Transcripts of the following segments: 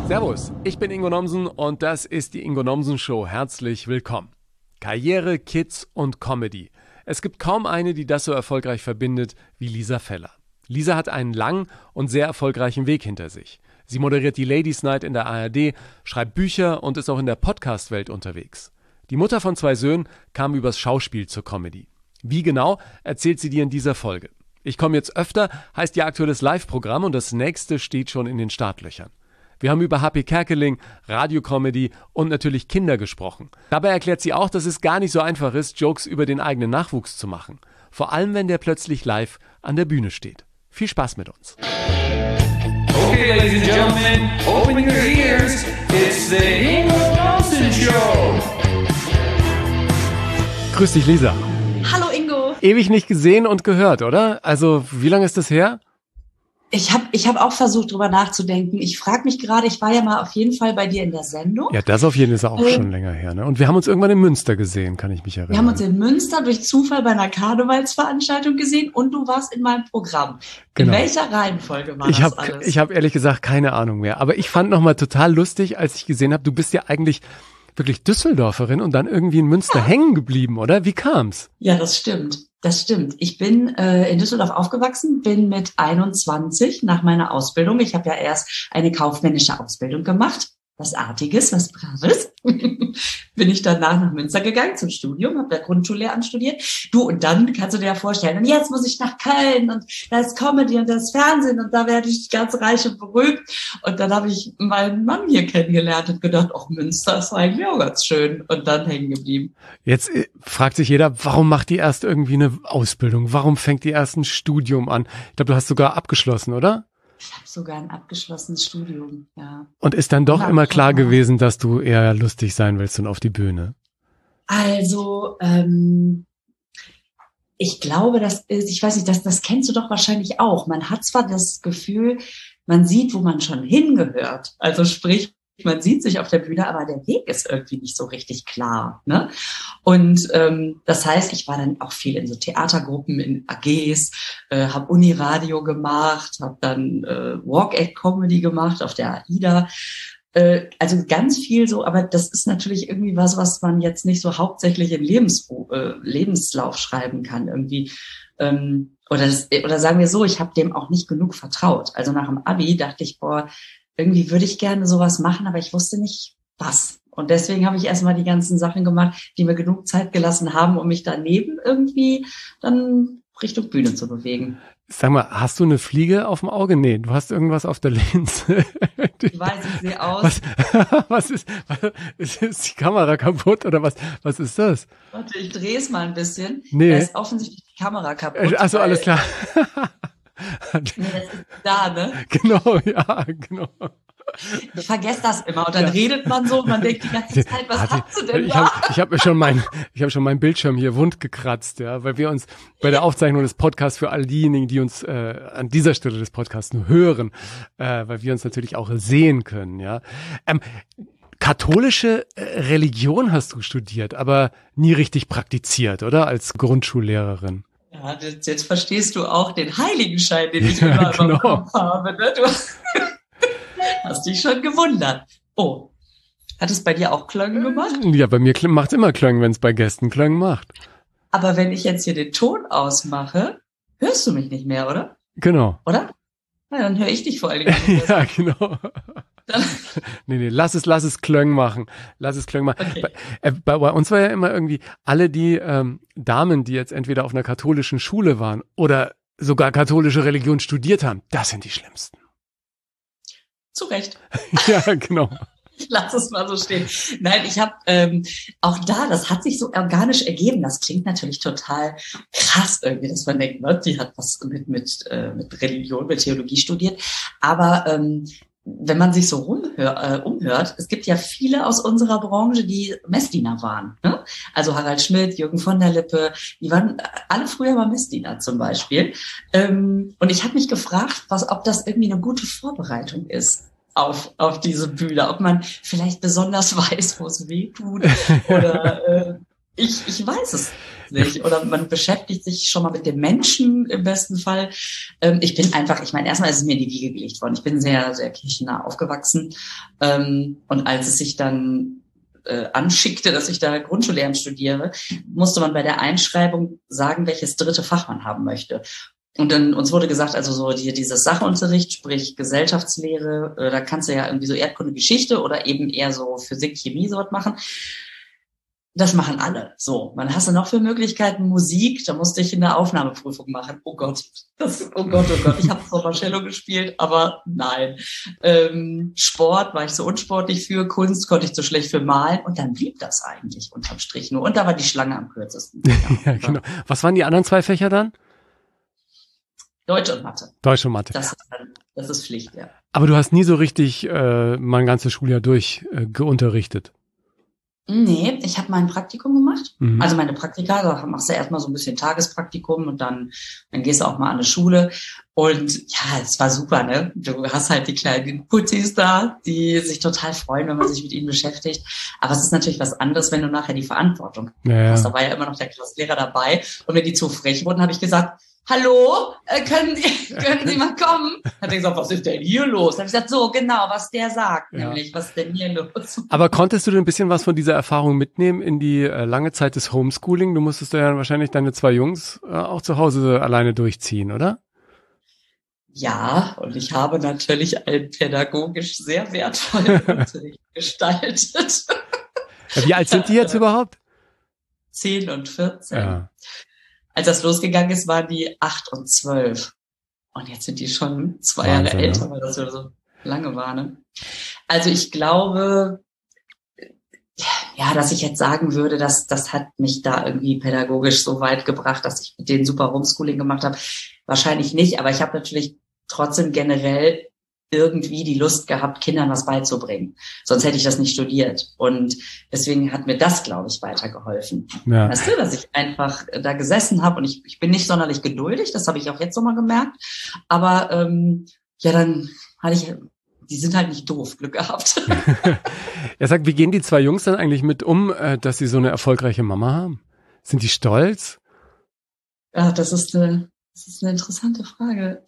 Servus, ich bin Ingo Nomsen und das ist die Ingo Nomsen Show. Herzlich willkommen. Karriere, Kids und Comedy. Es gibt kaum eine, die das so erfolgreich verbindet wie Lisa Feller. Lisa hat einen langen und sehr erfolgreichen Weg hinter sich. Sie moderiert die Ladies Night in der ARD, schreibt Bücher und ist auch in der Podcast-Welt unterwegs. Die Mutter von 2 Söhnen kam übers Schauspiel zur Comedy. Wie genau, erzählt sie dir in dieser Folge. Ich komme jetzt öfter, heißt ihr aktuelles Live-Programm und das nächste steht schon in den Startlöchern. Wir haben über Happy Kerkeling, Radiocomedy und natürlich Kinder gesprochen. Dabei erklärt sie auch, dass es gar nicht so einfach ist, Jokes über den eigenen Nachwuchs zu machen. Vor allem, wenn der plötzlich live an der Bühne steht. Viel Spaß mit uns. Okay, ladies and gentlemen, open your ears. It's the Ingo Nomsen Show. Grüß dich, Lisa. Hallo Ingo. Ewig nicht gesehen und gehört, oder? Also, wie lange ist das her? Ich hab auch versucht, drüber nachzudenken. Ich frage mich gerade, ich war ja mal auf jeden Fall bei dir in der Sendung. Ja, das auf jeden Fall ist auch schon länger her, ne? Und wir haben uns irgendwann in Münster gesehen, kann ich mich erinnern. Wir haben uns in Münster durch Zufall bei einer Karnevalsveranstaltung gesehen und du warst in meinem Programm. Genau. In welcher Reihenfolge war das alles? Ich habe ehrlich gesagt keine Ahnung mehr. Aber ich fand nochmal total lustig, als ich gesehen habe, du bist ja eigentlich wirklich Düsseldorferin und dann irgendwie in Münster hängen geblieben, oder? Wie kam's? Ja, das stimmt. Das stimmt. Ich bin in Düsseldorf aufgewachsen, bin mit 21 nach meiner Ausbildung. Ich habe ja erst eine kaufmännische Ausbildung gemacht. Was Artiges, was Braves. Bin ich danach nach Münster gegangen zum Studium, habe da Grundschullehramt studiert. Du, und dann kannst du dir ja vorstellen, und jetzt muss ich nach Köln und da ist Comedy und da ist Fernsehen und da werde ich ganz reich und berühmt. Und dann habe ich meinen Mann hier kennengelernt und gedacht, ach, Münster ist eigentlich auch ganz schön. Und dann hängen geblieben. Jetzt fragt sich jeder, warum macht die erst irgendwie eine Ausbildung? Warum fängt die erst ein Studium an? Ich glaube, du hast sogar abgeschlossen, oder? Ich habe sogar ein abgeschlossenes Studium, ja. Und ist dann doch immer klar gewesen, dass du eher lustig sein willst und auf die Bühne? Also, ich glaube, ich weiß nicht, das kennst du doch wahrscheinlich auch. Man hat zwar das Gefühl, man sieht, wo man schon hingehört. Also sprich, man sieht sich auf der Bühne, aber der Weg ist irgendwie nicht so richtig klar, ne? Und das heißt, ich war dann auch viel in so Theatergruppen, in AGs, habe Uniradio gemacht, habe dann Walk-Act-Comedy gemacht auf der AIDA. Also ganz viel so, aber das ist natürlich irgendwie was man jetzt nicht so hauptsächlich in Lebenslauf schreiben kann irgendwie. Oder sagen wir so, ich habe dem auch nicht genug vertraut. Also nach dem Abi dachte ich, boah, irgendwie würde ich gerne sowas machen, aber ich wusste nicht, was. Und deswegen habe ich erstmal die ganzen Sachen gemacht, die mir genug Zeit gelassen haben, um mich daneben irgendwie dann Richtung Bühne zu bewegen. Sag mal, hast du eine Fliege auf dem Auge? Nee, du hast irgendwas auf der Linse. Ich weiß, ich sehe aus. Was ist die Kamera kaputt oder was ist das? Warte, ich drehe es mal ein bisschen. Nee. Da ist offensichtlich die Kamera kaputt. Also alles klar. Nee, das ist da, ne? Genau, ja, genau. Ich vergesse das immer und dann redet man so und man denkt die ganze Zeit, was hast du denn da? Ich habe schon meinen Bildschirm hier wund gekratzt, ja, weil wir uns bei der Aufzeichnung des Podcasts für all diejenigen, die uns an dieser Stelle des Podcasts nur hören, weil wir uns natürlich auch sehen können, ja. Katholische Religion hast du studiert, aber nie richtig praktiziert, oder? Als Grundschullehrerin. Ja, jetzt verstehst du auch den Heiligenschein, den ich immer im Kopf habe. Ne? Du hast dich schon gewundert. Oh, hat es bei dir auch Klöng gemacht? Ja, bei mir macht's immer Klöng, wenn es bei Gästen Klöng macht. Aber wenn ich jetzt hier den Ton ausmache, hörst du mich nicht mehr, oder? Genau. Oder? Na, dann höre ich dich vor allen Dingen. Ja, genau. Nee, lass es Klöng machen. Lass es Klöng machen. Okay. Bei uns war ja immer irgendwie alle die Damen, die jetzt entweder auf einer katholischen Schule waren oder sogar katholische Religion studiert haben, das sind die Schlimmsten. Zu Recht. Ja, genau. Ich lasse es mal so stehen. Nein, ich habe auch das hat sich so organisch ergeben. Das klingt natürlich total krass irgendwie, dass man denkt, ne, die hat was mit Religion, mit Theologie studiert. Aber wenn man sich so umhört, es gibt ja viele aus unserer Branche, die Messdiener waren. Ne? Also Harald Schmidt, Jürgen von der Lippe, die waren alle früher mal Messdiener zum Beispiel. Und ich habe mich gefragt, ob das irgendwie eine gute Vorbereitung ist auf diese Bühne, ob man vielleicht besonders weiß, wo es weh tut oder Ich weiß es nicht. Oder man beschäftigt sich schon mal mit dem Menschen im besten Fall. Ich meine, erstmal ist es mir in die Wiege gelegt worden. Ich bin sehr, sehr kirchennah aufgewachsen. Und als es sich dann anschickte, dass ich da Grundschullehramt studiere, musste man bei der Einschreibung sagen, welches dritte Fach man haben möchte. Und dann uns wurde gesagt, also so dieses Sachunterricht, sprich Gesellschaftslehre, da kannst du ja irgendwie so Erdkunde, Geschichte oder eben eher so Physik, Chemie so was machen. Das machen alle. So, man hast du noch für Möglichkeiten Musik, da musste ich in der Aufnahmeprüfung machen. Oh Gott, oh Gott. Ich habe zwar Cello gespielt, aber nein. Sport war ich so unsportlich für, Kunst konnte ich so schlecht für malen und dann blieb das eigentlich unterm Strich nur. Und da war die Schlange am kürzesten. Ja, genau. Was waren die anderen 2 Fächer dann? Deutsch und Mathe. Deutsch und Mathe. Das ist Pflicht, ja. Aber du hast nie so richtig mein ganzes Schuljahr durch geunterrichtet. Nee, ich habe mein Praktikum gemacht. Mhm. Also meine Praktika, da machst du erstmal so ein bisschen Tagespraktikum und dann gehst du auch mal an eine Schule. Und ja, es war super, ne? Du hast halt die kleinen Putzis da, die sich total freuen, wenn man sich mit ihnen beschäftigt. Aber es ist natürlich was anderes, wenn du nachher die Verantwortung hast. Da war ja immer noch der Klassenlehrer dabei. Und wenn die zu frech wurden, habe ich gesagt, hallo, können Sie mal kommen? Hat er gesagt, was ist denn hier los? Dann habe ich gesagt, so genau, was der sagt, nämlich, was ist denn hier los? Aber konntest du denn ein bisschen was von dieser Erfahrung mitnehmen in die lange Zeit des Homeschooling? Du musstest ja wahrscheinlich deine 2 Jungs auch zu Hause alleine durchziehen, oder? Ja, und ich habe natürlich einen pädagogisch sehr wertvollen Unterricht gestaltet. Ja, wie alt sind die jetzt überhaupt? 10 und 14. Ja. Als das losgegangen ist, waren die 8 und 12. Und jetzt sind die schon 2 Wahnsinn, Jahre älter, ne? weil das so lange war, ne? Also ich glaube, ja, dass ich jetzt sagen würde, dass das hat mich da irgendwie pädagogisch so weit gebracht, dass ich mit denen super Homeschooling gemacht habe. Wahrscheinlich nicht, aber ich habe natürlich trotzdem generell irgendwie die Lust gehabt, Kindern was beizubringen. Sonst hätte ich das nicht studiert. Und deswegen hat mir das, glaube ich, weitergeholfen. Ja. Weißt du, dass ich einfach da gesessen habe und ich bin nicht sonderlich geduldig, das habe ich auch jetzt nochmal gemerkt. Aber ja, dann hatte die sind halt nicht doof, Glück gehabt. Er sagt, wie gehen die 2 Jungs dann eigentlich mit um, dass sie so eine erfolgreiche Mama haben? Sind die stolz? Ja, das ist eine interessante Frage.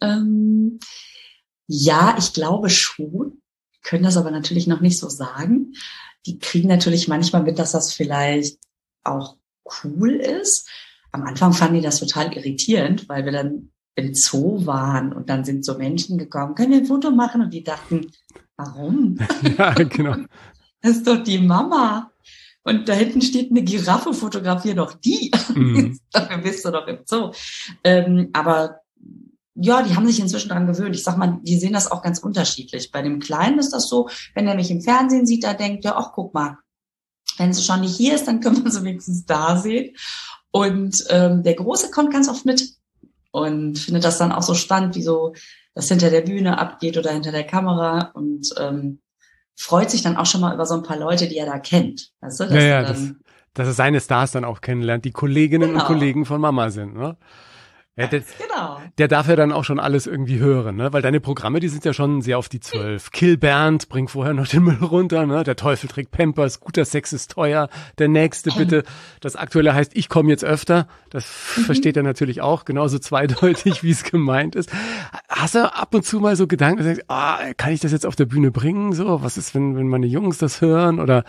Ja, ich glaube schon, können das aber natürlich noch nicht so sagen. Die kriegen natürlich manchmal mit, dass das vielleicht auch cool ist. Am Anfang fanden die das total irritierend, weil wir dann im Zoo waren und dann sind so Menschen gekommen, können wir ein Foto machen? Und die dachten, warum? Ja, genau. Das ist doch die Mama. Und da hinten steht eine Giraffe, fotografier doch die. Dafür bist du doch im Zoo. Aber ja, die haben sich inzwischen daran gewöhnt. Ich sag mal, die sehen das auch ganz unterschiedlich. Bei dem Kleinen ist das so, wenn er mich im Fernsehen sieht, da denkt er, ach, guck mal, wenn sie schon nicht hier ist, dann können wir sie wenigstens da sehen. Und der Große kommt ganz oft mit und findet das dann auch so spannend, wie so das hinter der Bühne abgeht oder hinter der Kamera und freut sich dann auch schon mal über so ein paar Leute, die er da kennt. Weißt du, dass er seine Stars dann auch kennenlernt, die Kolleginnen und Kollegen von Mama sind, ne? Ja, der darf ja dann auch schon alles irgendwie hören, ne? Weil deine Programme, die sind ja schon sehr auf die 12. Kill Bernd, bring vorher noch den Müll runter, ne? Der Teufel trägt Pampers, guter Sex ist teuer, der nächste bitte. Das Aktuelle heißt, ich komme jetzt öfter. Das versteht er natürlich auch, genauso zweideutig, wie es gemeint ist. Hast du ab und zu mal so Gedanken, dass du denkst, kann ich das jetzt auf der Bühne bringen? So, was ist, wenn meine Jungs das hören? Oder?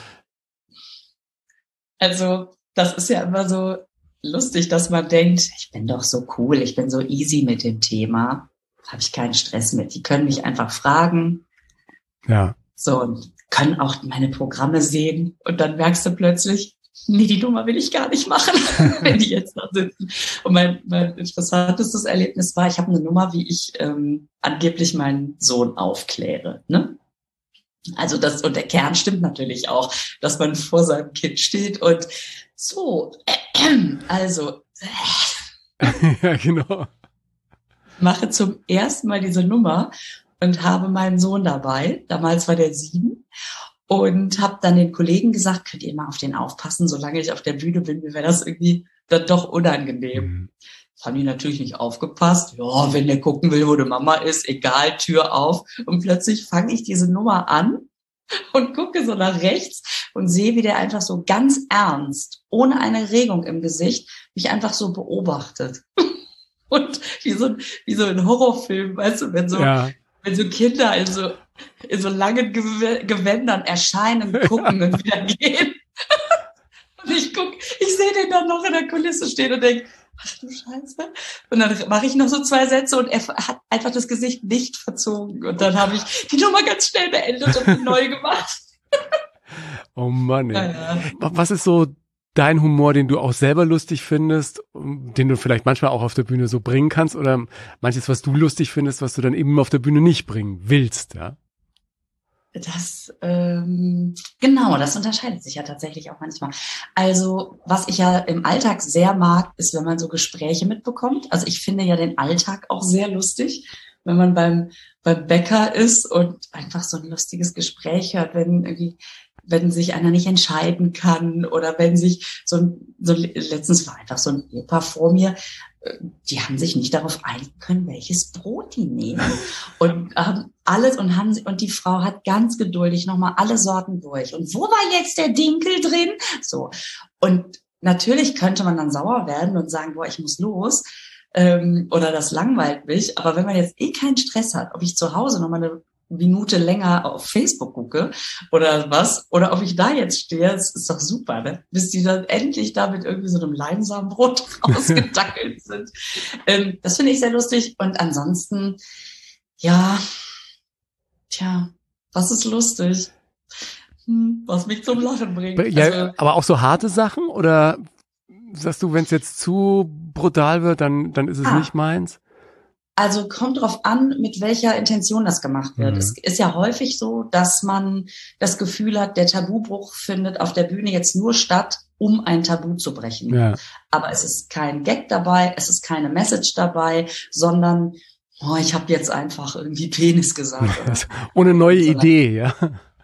Also, das ist ja immer so lustig, dass man denkt, ich bin doch so cool, ich bin so easy mit dem Thema, habe ich keinen Stress mit. Die können mich einfach fragen. Ja. So, und können auch meine Programme sehen und dann merkst du plötzlich, nee, die Nummer will ich gar nicht machen, wenn die jetzt da sitzen. Und mein interessantestes Erlebnis war, ich habe eine Nummer, wie ich angeblich meinen Sohn aufkläre, ne? Also und der Kern stimmt natürlich auch, dass man vor seinem Kind steht und so, also ja, genau. Mache zum ersten Mal diese Nummer und habe meinen Sohn dabei. Damals war der 7 und habe dann den Kollegen gesagt, könnt ihr mal auf den aufpassen, solange ich auf der Bühne bin, mir wäre das irgendwie dann doch unangenehm. Das haben die natürlich nicht aufgepasst. Ja, wenn der gucken will, wo die Mama ist, egal, Tür auf. Und plötzlich fange ich diese Nummer an und gucke so nach rechts und sehe, wie der einfach so ganz ernst, ohne eine Regung im Gesicht, mich einfach so beobachtet. Und wie so ein Horrorfilm, weißt du, wenn so Kinder in so langen Gewändern erscheinen, gucken und wieder gehen. Und ich sehe den dann noch in der Kulisse stehen und denke, ach du Scheiße. Und dann mache ich noch so 2 Sätze und er hat einfach das Gesicht nicht verzogen. Und dann habe ich die Nummer ganz schnell beendet und neu gemacht. Oh Mann, ey. Ja. Was ist so dein Humor, den du auch selber lustig findest, den du vielleicht manchmal auch auf der Bühne so bringen kannst, oder manches, was du lustig findest, was du dann eben auf der Bühne nicht bringen willst, ja? Genau, das unterscheidet sich ja tatsächlich auch manchmal. Also, was ich ja im Alltag sehr mag, ist, wenn man so Gespräche mitbekommt. Also, ich finde ja den Alltag auch sehr lustig, wenn man beim Bäcker ist und einfach so ein lustiges Gespräch hört, wenn sich einer nicht entscheiden kann oder wenn sich letztens war einfach so ein Ehepaar vor mir, die haben sich nicht darauf einigen können, welches Brot die nehmen und alles und die Frau hat ganz geduldig nochmal alle Sorten durch und wo war jetzt der Dinkel drin? So. Und natürlich könnte man dann sauer werden und sagen, boah, ich muss los, oder das langweilt mich, aber wenn man jetzt keinen Stress hat, ob ich zu Hause nochmal eine Minute länger auf Facebook gucke oder was, oder ob ich da jetzt stehe, das ist doch super, ne? Bis die dann endlich da mit irgendwie so einem Leinsamenbrot ausgedackelt sind. Das finde ich sehr lustig. Und ansonsten, ja, was ist lustig? Was mich zum Lachen bringt. Ja, also, aber auch so harte Sachen, oder sagst du, wenn es jetzt zu brutal wird, dann ist es nicht meins? Also kommt drauf an, mit welcher Intention das gemacht wird. Es ist ja häufig so, dass man das Gefühl hat, der Tabubruch findet auf der Bühne jetzt nur statt, um ein Tabu zu brechen. Ja. Aber es ist kein Gag dabei, es ist keine Message dabei, sondern ich habe jetzt einfach irgendwie Penis gesagt. Oder? Ohne neue Idee, ja.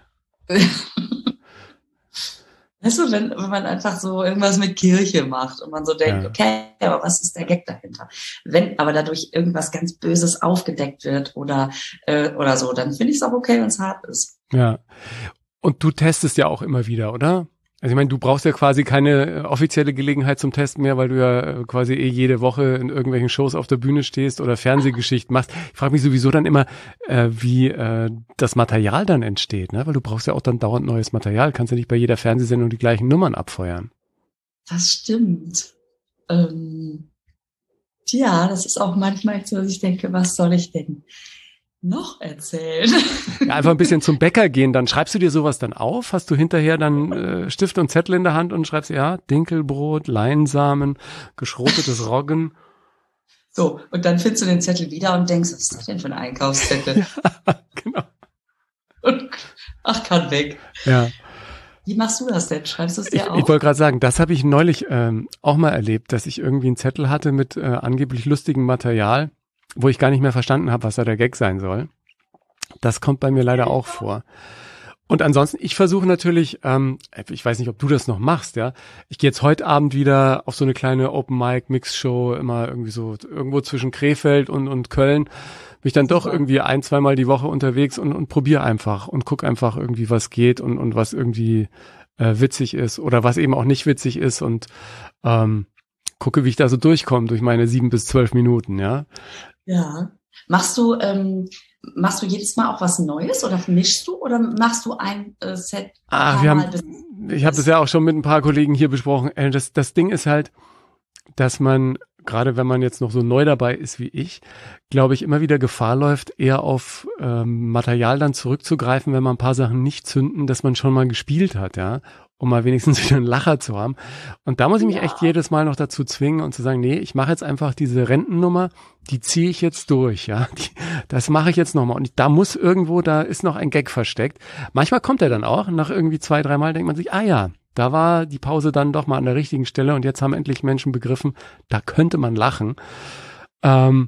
Weißt du, wenn man einfach so irgendwas mit Kirche macht und man so denkt, okay, aber was ist der Gag dahinter? Wenn aber dadurch irgendwas ganz Böses aufgedeckt wird oder so, dann finde ich es auch okay, wenn es hart ist. Ja. Und du testest ja auch immer wieder, oder? Also ich meine, du brauchst ja quasi keine offizielle Gelegenheit zum Testen mehr, weil du ja quasi jede Woche in irgendwelchen Shows auf der Bühne stehst oder Fernsehgeschichten machst. Ich frage mich sowieso dann immer, wie das Material dann entsteht, ne? Weil du brauchst ja auch dann dauernd neues Material. Kannst ja nicht bei jeder Fernsehsendung die gleichen Nummern abfeuern. Das stimmt. Das ist auch manchmal so, dass ich denke, was soll ich denn noch erzählen? Ja, einfach ein bisschen zum Bäcker gehen, dann schreibst du dir sowas dann auf? Hast du hinterher dann Stift und Zettel in der Hand und schreibst, Dinkelbrot, Leinsamen, geschrotetes Roggen? So, und dann findest du den Zettel wieder und denkst, was ist das denn für ein Einkaufszettel? Ja, genau. Und kann weg. Ja. Wie machst du das denn? Schreibst du es dir auf? Ich wollte gerade sagen, das habe ich neulich auch mal erlebt, dass ich irgendwie einen Zettel hatte mit angeblich lustigem Material, wo ich gar nicht mehr verstanden habe, was da der Gag sein soll. Das kommt bei mir leider auch vor. Und ansonsten, ich versuche natürlich, ich weiß nicht, ob du das noch machst, ja. Ich gehe jetzt heute Abend wieder auf so eine kleine Open-Mic-Mix-Show, immer irgendwie so irgendwo zwischen Krefeld und Köln. Bin ich dann doch irgendwie 1-2 Mal die Woche unterwegs und probiere einfach und guck einfach irgendwie, was geht und was irgendwie witzig ist oder was eben auch nicht witzig ist und gucke, wie ich da so durchkomme durch meine 7 bis 12 Minuten, ja. Ja. Machst du jedes Mal auch was Neues oder mischst du oder machst du ein Set? Ich habe das ja auch schon mit ein paar Kollegen hier besprochen. Das Ding ist halt, dass man, gerade wenn man jetzt noch so neu dabei ist wie ich, glaube ich, immer wieder Gefahr läuft, eher auf Material dann zurückzugreifen, wenn man ein paar Sachen nicht zünden, dass man schon mal gespielt hat, ja, um mal wenigstens wieder einen Lacher zu haben. Und da muss ich mich echt jedes Mal noch dazu zwingen und zu sagen, nee, ich mache jetzt einfach diese Rentennummer, die ziehe ich jetzt durch, ja. Das mache ich jetzt nochmal. Und da ist noch ein Gag versteckt. Manchmal kommt er dann auch, nach irgendwie 2-3 Mal denkt man sich, da war die Pause dann doch mal an der richtigen Stelle und jetzt haben endlich Menschen begriffen, da könnte man lachen. Und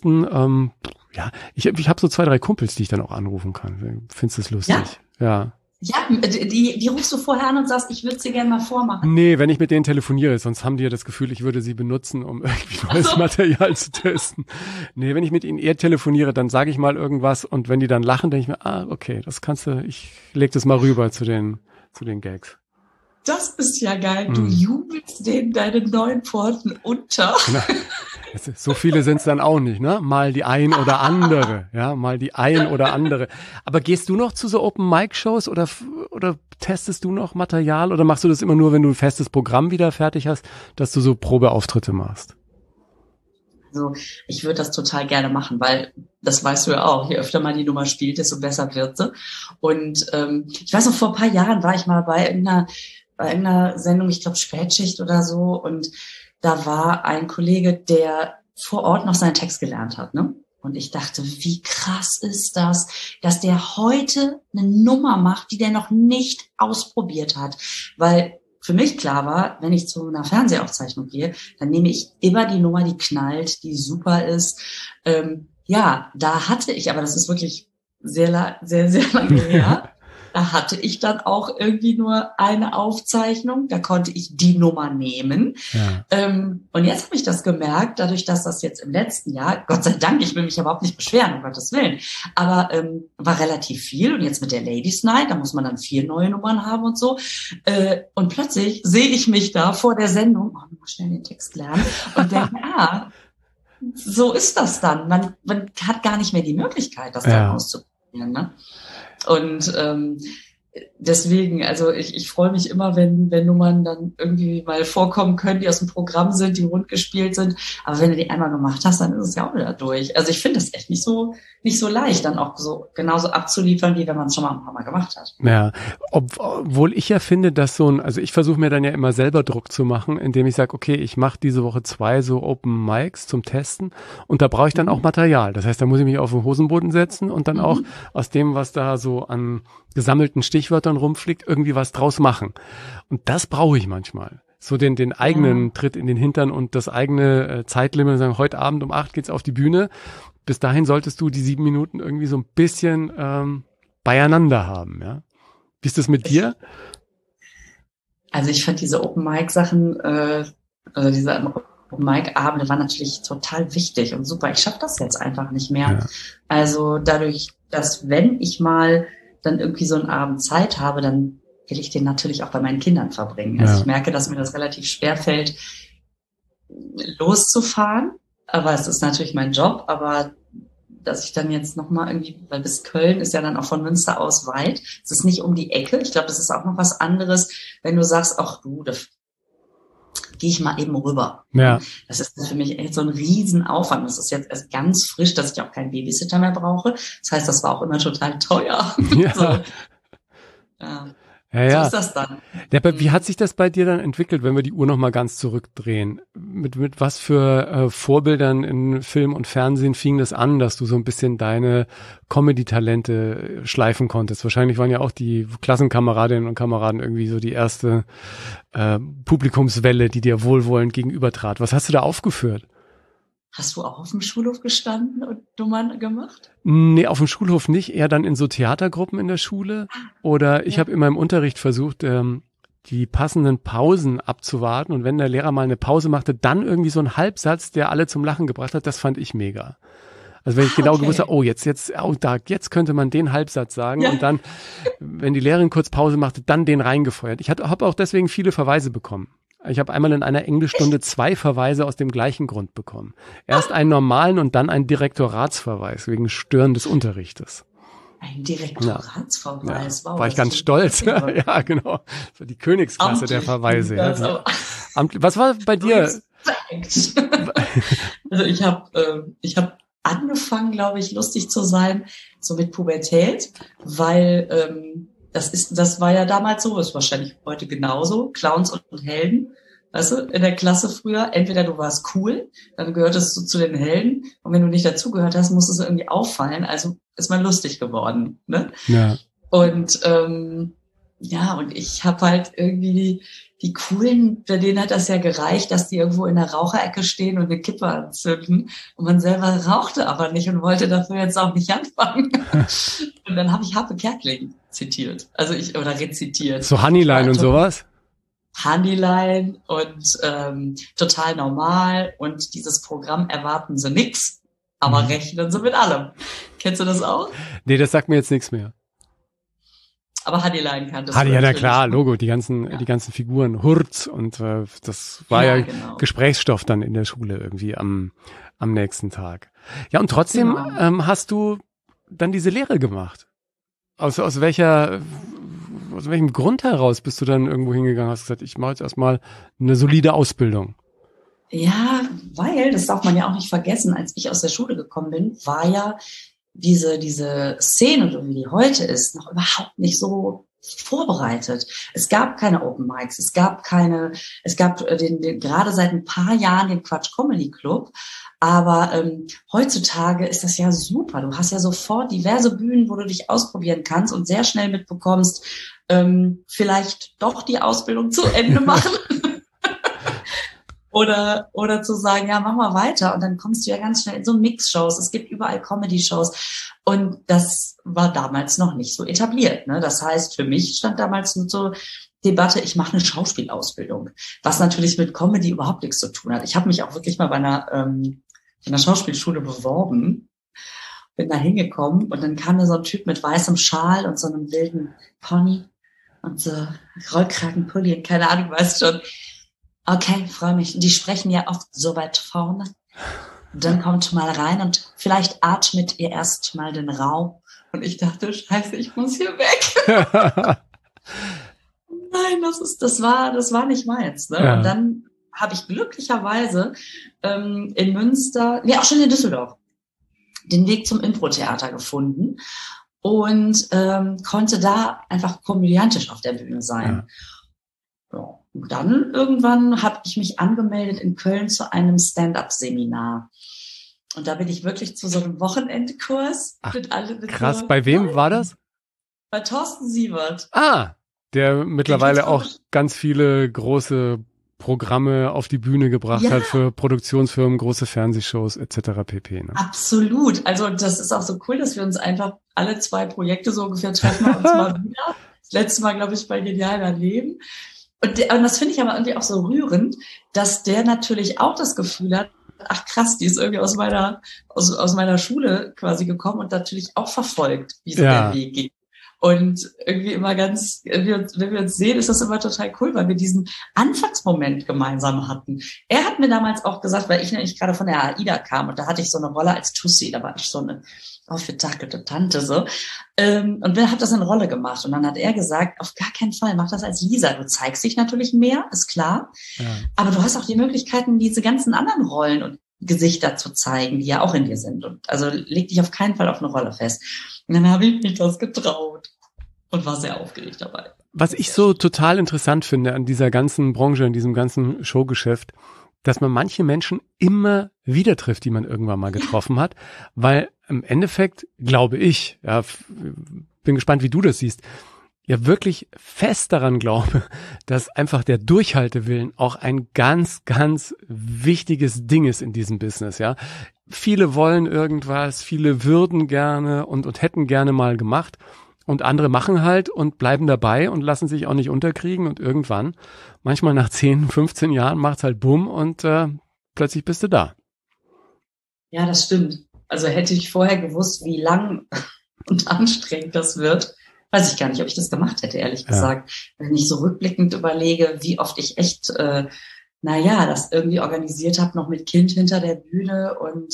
ansonsten, ich habe so 2-3 Kumpels, die ich dann auch anrufen kann. Findest du es lustig? Ja. Ja, die rufst du vorher an und sagst, ich würde sie gerne mal vormachen. Nee, wenn ich mit denen telefoniere, sonst haben die ja das Gefühl, ich würde sie benutzen, um irgendwie neues Material zu testen. Nee, wenn ich mit ihnen eher telefoniere, dann sage ich mal irgendwas und wenn die dann lachen, denke ich mir, okay, das kannst du, ich leg das mal rüber zu den Gags. Das ist ja geil. Du jubelst denen deine neuen Pforten unter. Genau. So viele sind es dann auch nicht, ne? Mal die ein oder andere, ja, mal die ein oder andere. Aber gehst du noch zu so Open-Mic-Shows oder testest du noch Material oder machst du das immer nur, wenn du ein festes Programm wieder fertig hast, dass du so Probeauftritte machst? Also ich würde das total gerne machen, weil das weißt du ja auch, je öfter man die Nummer spielt, desto besser wird sie. Und ich weiß noch, vor ein paar Jahren war ich mal bei irgendeiner Sendung, ich glaube Spätschicht oder so, und da war ein Kollege, der vor Ort noch seinen Text gelernt hat, ne? Und ich dachte, wie krass ist das, dass der heute eine Nummer macht, die der noch nicht ausprobiert hat. Weil für mich klar war, wenn ich zu einer Fernsehaufzeichnung gehe, dann nehme ich immer die Nummer, die knallt, die super ist. Ja, da hatte ich, aber das ist wirklich sehr, sehr, sehr lange her. Da hatte ich dann auch irgendwie nur eine Aufzeichnung. Da konnte ich die Nummer nehmen. Ja. Und jetzt habe ich das gemerkt, dadurch, dass das jetzt im letzten Jahr, Gott sei Dank, ich will mich überhaupt nicht beschweren, um Gottes Willen, aber war relativ viel. Und jetzt mit der Ladies Night, da muss man dann 4 neue Nummern haben und so. Und plötzlich sehe ich mich da vor der Sendung, mal schnell den Text lernen und denke, so ist das dann. Man hat gar nicht mehr die Möglichkeit, das dann auszuprobieren, ne? Und deswegen, also ich freue mich immer, wenn Nummern dann irgendwie mal vorkommen können, die aus dem Programm sind, die rund gespielt sind. Aber wenn du die einmal gemacht hast, dann ist es ja auch wieder durch. Also ich finde das echt nicht so leicht, dann auch so genauso abzuliefern, wie wenn man es schon mal ein paar Mal gemacht hat. Ja, obwohl ich ja finde, dass also ich versuche mir dann ja immer selber Druck zu machen, indem ich sage, okay, ich mache diese Woche 2 so Open Mics zum Testen und da brauche ich dann auch Material. Das heißt, da muss ich mich auf den Hosenboden setzen und dann auch aus dem, was da so an gesammelten Stichwörtern rumfliegt, irgendwie was draus machen. Und das brauche ich manchmal. So den eigenen Tritt in den Hintern und das eigene Zeitlimit, sagen, heute Abend um 8 geht's auf die Bühne. Bis dahin solltest du die 7 Minuten irgendwie so ein bisschen beieinander haben, ja. Wie ist das mit dir? Also ich fand diese Open-Mic-Sachen, also diese Open-Mic-Abende waren natürlich total wichtig und super. Ich schaffe das jetzt einfach nicht mehr. Ja. Also dadurch, dass wenn ich mal dann irgendwie so einen Abend Zeit habe, dann will ich den natürlich auch bei meinen Kindern verbringen. Also ich merke, dass mir das relativ schwer fällt, loszufahren. Aber es ist natürlich mein Job, aber dass ich dann jetzt nochmal irgendwie, weil bis Köln ist ja dann auch von Münster aus weit. Es ist nicht um die Ecke. Ich glaube, das ist auch noch was anderes, wenn du sagst, ach du, da gehe ich mal eben rüber. Ja. Das ist für mich echt so ein Riesenaufwand. Das ist jetzt erst ganz frisch, dass ich auch keinen Babysitter mehr brauche. Das heißt, das war auch immer total teuer. Ja. So. Ja. Ja. So ist das dann. Ja, aber wie hat sich das bei dir dann entwickelt, wenn wir die Uhr nochmal ganz zurückdrehen? Mit was für Vorbildern in Film und Fernsehen fing das an, dass du so ein bisschen deine Comedy-Talente schleifen konntest? Wahrscheinlich waren ja auch die Klassenkameradinnen und Kameraden irgendwie so die erste Publikumswelle, die dir wohlwollend gegenübertrat. Was hast du da aufgeführt? Hast du auch auf dem Schulhof gestanden und Nummern gemacht? Nee, auf dem Schulhof nicht, eher dann in so Theatergruppen in der Schule. Oder ich habe in meinem Unterricht versucht, die passenden Pausen abzuwarten. Und wenn der Lehrer mal eine Pause machte, dann irgendwie so einen Halbsatz, der alle zum Lachen gebracht hat, das fand ich mega. Also wenn ich genau gewusst habe, jetzt könnte man den Halbsatz sagen. Ja. Und dann, wenn die Lehrerin kurz Pause machte, dann den reingefeuert. Ich habe auch deswegen viele Verweise bekommen. Ich habe einmal in einer Englischstunde 2 Verweise aus dem gleichen Grund bekommen. Erst einen normalen und dann einen Direktoratsverweis wegen Stören des Unterrichtes. Ein Direktoratsverweis, wow. War ich ganz stolz. Ja, genau. Das war die Königsklasse der Verweise. Ja. Was war bei dir? Also ich habe angefangen, glaube ich, lustig zu sein, so mit Pubertät, weil das war ja damals so, ist wahrscheinlich heute genauso, Clowns und Helden, weißt du, in der Klasse früher, entweder du warst cool, dann gehörtest du zu den Helden, und wenn du nicht dazugehört hast, musst es irgendwie auffallen, also ist man lustig geworden, ne? Ja. Und Ja, und ich habe halt irgendwie die Coolen, bei denen hat das ja gereicht, dass die irgendwo in der Raucherecke stehen und eine Kippe anzünden. Und man selber rauchte aber nicht und wollte dafür jetzt auch nicht anfangen. Und dann habe ich Harpe Kerkeling zitiert. Oder rezitiert. So Honeyline und sowas? Honeyline und total normal. Und dieses Programm erwarten sie nix, aber rechnen sie mit allem. Kennst du das auch? Nee, das sagt mir jetzt nichts mehr. Aber Honeyline kannte es. Ja, na klar, Logo, die ganzen Figuren, Hurz und das war ja genau. Gesprächsstoff dann in der Schule irgendwie am nächsten Tag. Ja, und trotzdem hast du dann diese Lehre gemacht. Aus welchem Grund heraus bist du dann irgendwo hingegangen, hast gesagt, ich mache jetzt erstmal eine solide Ausbildung? Ja, weil, das darf man ja auch nicht vergessen, als ich aus der Schule gekommen bin, war ja diese Szene, so wie die heute ist, noch überhaupt nicht so vorbereitet. Es gab keine Open Mics, es gab gerade seit ein paar Jahren den Quatsch Comedy Club, aber heutzutage ist das ja super. Du hast ja sofort diverse Bühnen, wo du dich ausprobieren kannst und sehr schnell mitbekommst, vielleicht doch die Ausbildung zu Ende machen. Oder zu sagen, ja, mach mal weiter. Und dann kommst du ja ganz schnell in so Mix-Shows. Es gibt überall Comedy-Shows. Und das war damals noch nicht so etabliert. Ne? Das heißt, für mich stand damals nur so Debatte, ich mache eine Schauspielausbildung. Was natürlich mit Comedy überhaupt nichts zu tun hat. Ich habe mich auch wirklich mal bei einer Schauspielschule beworben. Bin da hingekommen und dann kam da so ein Typ mit weißem Schal und so einem wilden Pony und so Rollkragenpulli und keine Ahnung, weißt schon. Okay, freue mich. Die sprechen ja oft so weit vorne. Dann kommt mal rein und vielleicht atmet ihr erst mal den Raum. Und ich dachte, scheiße, ich muss hier weg. Nein, das war nicht meins. Ne? Ja. Und dann habe ich glücklicherweise in Münster, auch schon in Düsseldorf, den Weg zum Impro-Theater gefunden und konnte da einfach komödiantisch auf der Bühne sein. Ja. Und dann irgendwann habe ich mich angemeldet in Köln zu einem Stand-up-Seminar. Und da bin ich wirklich zu so einem Wochenendkurs. Krass, bei wem war das? Bei Thorsten Sievert. Ah, der mittlerweile auch ganz viele große Programme auf die Bühne gebracht hat für Produktionsfirmen, große Fernsehshows etc. pp. Ne? Absolut. Also das ist auch so cool, dass wir uns einfach alle 2 Projekte so ungefähr treffen wir uns mal wieder. Das letzte Mal, glaube ich, bei Genial daneben. Und das finde ich aber irgendwie auch so rührend, dass der natürlich auch das Gefühl hat, ach krass, die ist irgendwie aus meiner Schule quasi gekommen und natürlich auch verfolgt, wie so der Weg geht. Und irgendwie immer wenn wir uns sehen, ist das immer total cool, weil wir diesen Anfangsmoment gemeinsam hatten. Er hat mir damals auch gesagt, weil ich nämlich gerade von der AIDA kam und da hatte ich so eine Rolle als Tussi, da war ich so eine aufgetakelte Tante so. Und wer hat das in Rolle gemacht? Und dann hat er gesagt, auf gar keinen Fall, mach das als Lisa. Du zeigst dich natürlich mehr, ist klar. Ja. Aber du hast auch die Möglichkeiten, diese ganzen anderen Rollen und Gesichter zu zeigen, die ja auch in dir sind. Und also leg dich auf keinen Fall auf eine Rolle fest. Und dann habe ich mich das getraut und war sehr aufgeregt dabei. Was ich so total interessant finde an dieser ganzen Branche, an diesem ganzen Showgeschäft, dass man manche Menschen immer wieder trifft, die man irgendwann mal getroffen hat, weil im Endeffekt, glaube ich, ja, bin gespannt, wie du das siehst, ja wirklich fest daran glaube, dass einfach der Durchhaltewillen auch ein ganz, ganz wichtiges Ding ist in diesem Business, ja. Viele wollen irgendwas, viele würden gerne und hätten gerne mal gemacht und andere machen halt und bleiben dabei und lassen sich auch nicht unterkriegen und irgendwann, manchmal nach 10, 15 Jahren macht's halt bumm und plötzlich bist du da. Ja, das stimmt. Also hätte ich vorher gewusst, wie lang und anstrengend das wird, weiß ich gar nicht, ob ich das gemacht hätte, ehrlich gesagt. Wenn ich so rückblickend überlege, wie oft ich echt, das irgendwie organisiert habe, noch mit Kind hinter der Bühne und,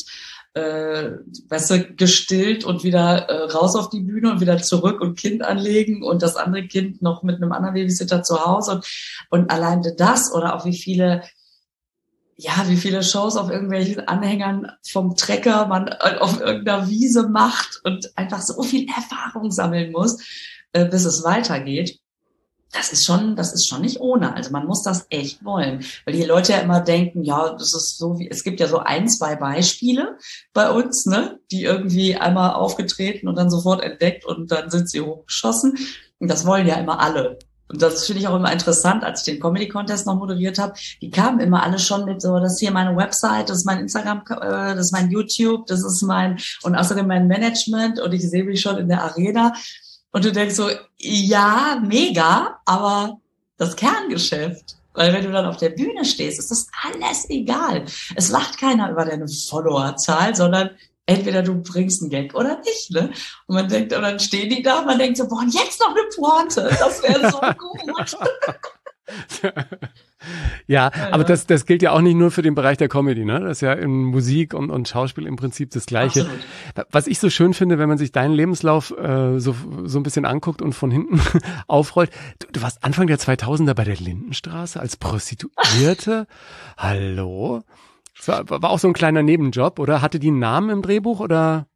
weißt du, gestillt und wieder raus auf die Bühne und wieder zurück und Kind anlegen und das andere Kind noch mit einem anderen Babysitter zu Hause und alleine das oder auch wie viele Shows auf irgendwelchen Anhängern vom Trecker man auf irgendeiner Wiese macht und einfach so viel Erfahrung sammeln muss, bis es weitergeht. Das ist schon nicht ohne. Also man muss das echt wollen. Weil die Leute ja immer denken, ja, das ist so wie, es gibt ja so 1, 2 Beispiele bei uns, ne, die irgendwie einmal aufgetreten und dann sofort entdeckt und dann sind sie hochgeschossen. Und das wollen ja immer alle. Und das finde ich auch immer interessant, als ich den Comedy-Contest noch moderiert habe. Die kamen immer alle schon mit so, das ist hier meine Website, das ist mein Instagram, das ist mein YouTube, das ist und außerdem mein Management und ich sehe mich schon in der Arena. Und du denkst so, ja, mega, aber das Kerngeschäft. Weil wenn du dann auf der Bühne stehst, ist das alles egal. Es lacht keiner über deine Followerzahl, sondern entweder du bringst einen Gag oder nicht, ne? Und man denkt, und dann stehen die da und man denkt so, boah, und jetzt noch eine Pointe. Das wäre so gut. Ja, aber das gilt ja auch nicht nur für den Bereich der Comedy, ne? Das ist ja in Musik und Schauspiel im Prinzip das Gleiche. Absolut. Was ich so schön finde, wenn man sich deinen Lebenslauf so ein bisschen anguckt und von hinten aufrollt. Du warst Anfang der 2000er bei der Lindenstraße als Prostituierte. Hallo? Das war auch so ein kleiner Nebenjob, oder? Hatte die einen Namen im Drehbuch, oder?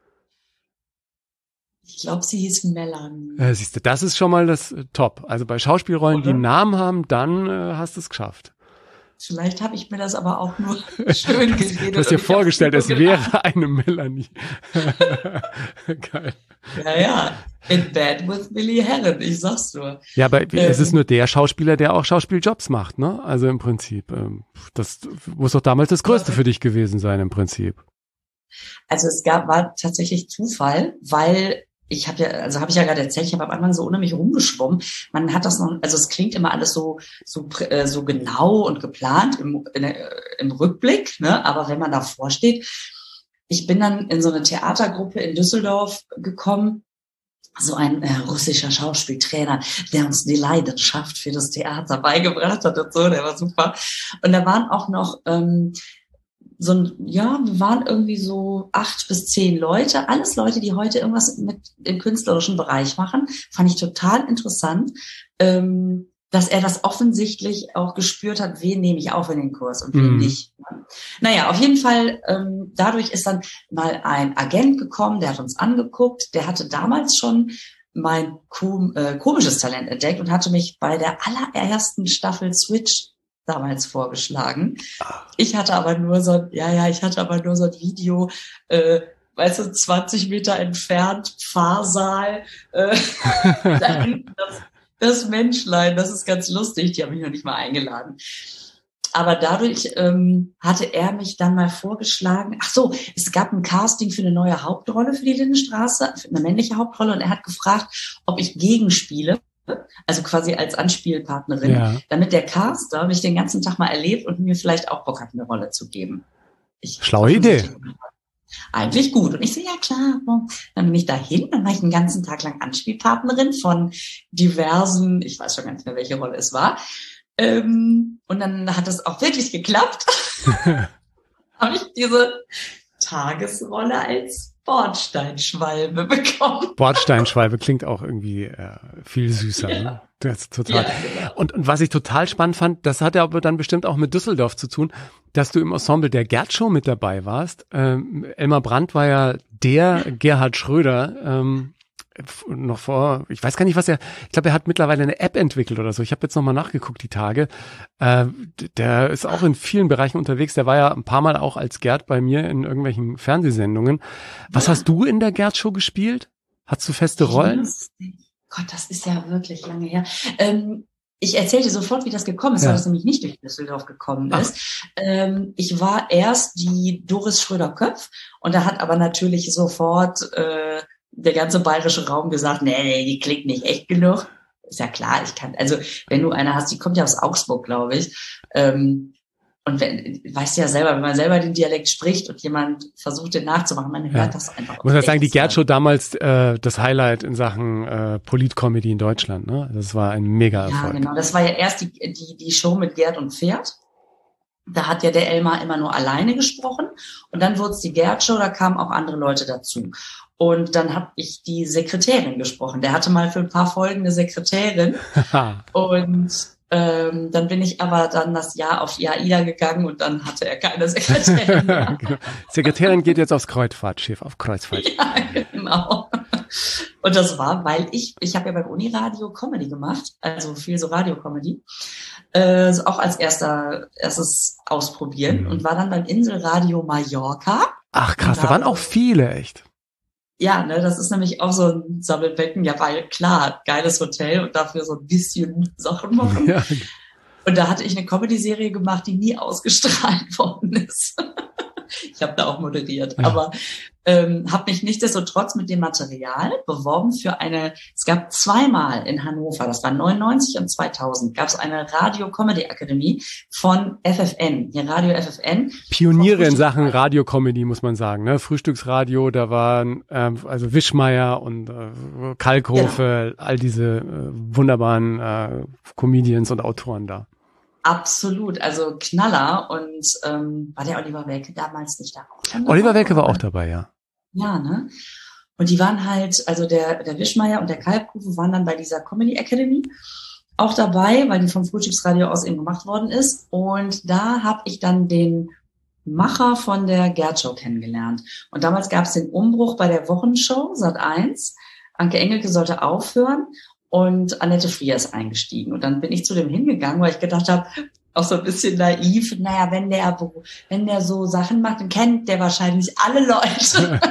Ich glaube, sie hieß Melanie. Siehst du, das ist schon mal das Top. Also bei Schauspielrollen, die einen Namen haben, dann hast du es geschafft. Vielleicht habe ich mir das aber auch nur schön geredet. Du hast dir vorgestellt, es wäre eine Melanie. Geil. Ja, in Bed with Billy Herren, ich sag's nur. Ja, aber es ist nur der Schauspieler, der auch Schauspieljobs macht, ne? Also im Prinzip. Das muss doch damals das Größte für dich gewesen sein, im Prinzip. Also war tatsächlich Zufall, weil habe ich ja gerade erzählt, ich habe am Anfang so unheimlich rumgeschwommen. Man hat das noch, also es klingt immer alles so genau und geplant im Rückblick, ne? Aber wenn man davor steht, ich bin dann in so eine Theatergruppe in Düsseldorf gekommen, so ein russischer Schauspieltrainer, der uns die Leidenschaft für das Theater beigebracht hat und so, der war super. Und da waren auch noch wir waren irgendwie so 8 bis 10 Leute, alles Leute, die heute irgendwas mit dem künstlerischen Bereich machen. Fand ich total interessant, dass er das offensichtlich auch gespürt hat, wen nehme ich auf in den Kurs und wen nicht. Naja, auf jeden Fall, dadurch ist dann mal ein Agent gekommen, der hat uns angeguckt, der hatte damals schon mein komisches Talent entdeckt und hatte mich bei der allerersten Staffel Switch damals vorgeschlagen. Ich hatte aber nur so ein Video, 20 Meter entfernt, Fahrsaal, das Menschlein, das ist ganz lustig, die haben mich noch nicht mal eingeladen. Aber dadurch hatte er mich dann mal vorgeschlagen, es gab ein Casting für eine neue Hauptrolle für die Lindenstraße, für eine männliche Hauptrolle, und er hat gefragt, ob ich gegenspiele. Also quasi als Anspielpartnerin, damit der Caster mich den ganzen Tag mal erlebt und mir vielleicht auch Bock hat, eine Rolle zu geben. Schlaue Idee. Eigentlich gut. Und ich so, ja klar. Dann bin ich dahin, dann war ich den ganzen Tag lang Anspielpartnerin von diversen, ich weiß schon gar nicht mehr, welche Rolle es war. Und dann hat es auch wirklich geklappt. Habe ich diese Tagesrolle als Bordsteinschwalbe bekommen. Bordsteinschwalbe klingt auch irgendwie viel süßer. Ja. Ne? Das ist total. Ja, genau. Und was ich total spannend fand, das hat ja aber dann bestimmt auch mit Düsseldorf zu tun, dass du im Ensemble der Gerd Show mit dabei warst. Elmar Brandt war ja der Gerhard Schröder, noch vor, ich weiß gar nicht, ich glaube, er hat mittlerweile eine App entwickelt oder so. Ich habe jetzt nochmal nachgeguckt die Tage. Der ist auch in vielen Bereichen unterwegs. Der war ja ein paar Mal auch als Gerd bei mir in irgendwelchen Fernsehsendungen. Was hast du in der Gerd-Show gespielt? Hattest du feste Rollen? Gott, das ist ja wirklich lange her. Ich erzähle dir sofort, wie das gekommen ist, weil das nämlich nicht durch Düsseldorf gekommen ist. Ich war erst die Doris Schröder-Köpf und da hat aber natürlich sofort der ganze bayerische Raum gesagt, nee, die klingt nicht echt genug. Ist ja klar, wenn du eine hast, die kommt ja aus Augsburg, glaube ich. Und weißt du ja selber, wenn man selber den Dialekt spricht und jemand versucht, den nachzumachen, man hört das einfach. Ich muss ja sagen, die Gerd-Show damals das Highlight in Sachen Polit-Comedy in Deutschland. Ne? Das war ein Mega-Erfolg. Ja, genau. Das war ja erst die Show mit Gerd und Pferd. Da hat ja der Elmar immer nur alleine gesprochen. Und dann wurde es die Gerd-Show, da kamen auch andere Leute dazu. Und dann habe ich die Sekretärin gesprochen. Der hatte mal für ein paar Folgen eine Sekretärin. Und dann bin ich aber dann das Jahr auf die AIDA gegangen und dann hatte er keine Sekretärin mehr. Genau. Sekretärin geht jetzt aufs Kreuzfahrtschiff, auf Kreuzfahrt. Ja, genau. Und das war, weil ich habe ja beim Uniradio Comedy gemacht, also viel so Radio-Comedy, auch als erstes ausprobieren und war dann beim Inselradio Mallorca. Ach krass, da waren auch viele, echt. Ja, ne, das ist nämlich auch so ein Sammelbecken. Ja, weil klar, geiles Hotel und dafür so ein bisschen Sachen machen. Ja. Und da hatte ich eine Comedy-Serie gemacht, die nie ausgestrahlt worden ist. Ich habe da auch moderiert, aber habe mich nichtsdestotrotz mit dem Material beworben für es gab zweimal in Hannover, das war 99 und 2000, gab es eine Radio-Comedy-Akademie von FFN, hier Radio FFN. Pioniere in Sachen Radio-Comedy, muss man sagen. Ne? Frühstücksradio, da waren also Wischmeier und Kalkofe, all diese wunderbaren Comedians und Autoren da. Absolut, also Knaller. Und war der Oliver Welke damals nicht da? Oliver Welke war auch dabei, ja. Ja, ne? Und die waren halt, also der Wischmeier und der Kalkofe waren dann bei dieser Comedy Academy auch dabei, weil die vom Frühstücksradio aus eben gemacht worden ist. Und da habe ich dann den Macher von der Gerd-Show kennengelernt. Und damals gab es den Umbruch bei der Wochenshow, Sat.1. Anke Engelke sollte aufhören und Annette Frier ist eingestiegen. Und dann bin ich zu dem hingegangen, weil ich gedacht habe, auch so ein bisschen naiv, naja, wenn der so Sachen macht, dann kennt der wahrscheinlich alle Leute.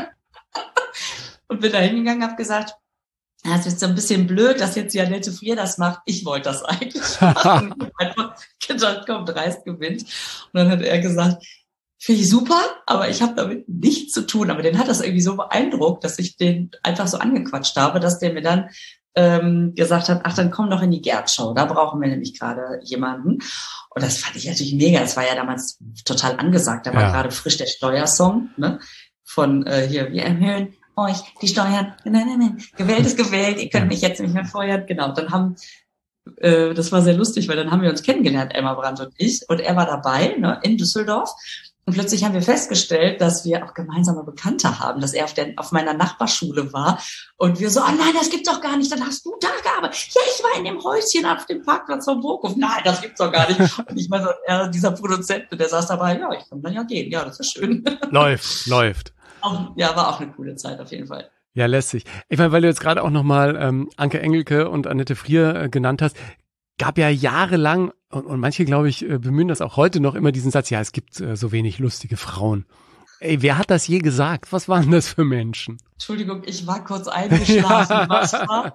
Und bin da hingegangen, habe gesagt, das ist so ein bisschen blöd, dass jetzt die Annette Frier das macht. Ich wollte das eigentlich machen. Ich habe einfach gedacht, komm, Dreist gewinnt. Und dann hat er gesagt, finde ich super, aber ich habe damit nichts zu tun. Aber den hat das irgendwie so beeindruckt, dass ich den einfach so angequatscht habe, dass der mir dann gesagt hat, ach, dann komm doch in die Gerd-Show. Da brauchen wir nämlich gerade jemanden. Und das fand ich natürlich mega. Das war ja damals total angesagt. Da war gerade frisch der Steuersong, ne? Von hier, wir erhöhen euch die Steuern. Nein. Gewählt ist gewählt. Ihr könnt mich jetzt nicht mehr feuern. Genau. Dann das war sehr lustig, weil dann haben wir uns kennengelernt, Elmar Brandt und ich. Und er war dabei, ne, in Düsseldorf. Und plötzlich haben wir festgestellt, dass wir auch gemeinsame Bekannte haben, dass er auf meiner Nachbarschule war. Und wir so, oh nein, das gibt's doch gar nicht. Dann hast du da gearbeitet. Ja, ich war in dem Häuschen auf dem Parkplatz von Burghof. Nein, das gibt's doch gar nicht. Und ich meine, dieser Produzent, der saß dabei, ja, ich kann dann ja gehen. Ja, das ist schön. Läuft. Ja, war auch eine coole Zeit auf jeden Fall. Ja, lässig. Ich meine, weil du jetzt gerade auch nochmal Anke Engelke und Annette Frier genannt hast, gab ja jahrelang, und manche, glaube ich, bemühen das auch heute noch immer diesen Satz, ja, es gibt so wenig lustige Frauen. Ey, wer hat das je gesagt? Was waren das für Menschen? Entschuldigung, ich war kurz eingeschlafen. Was war?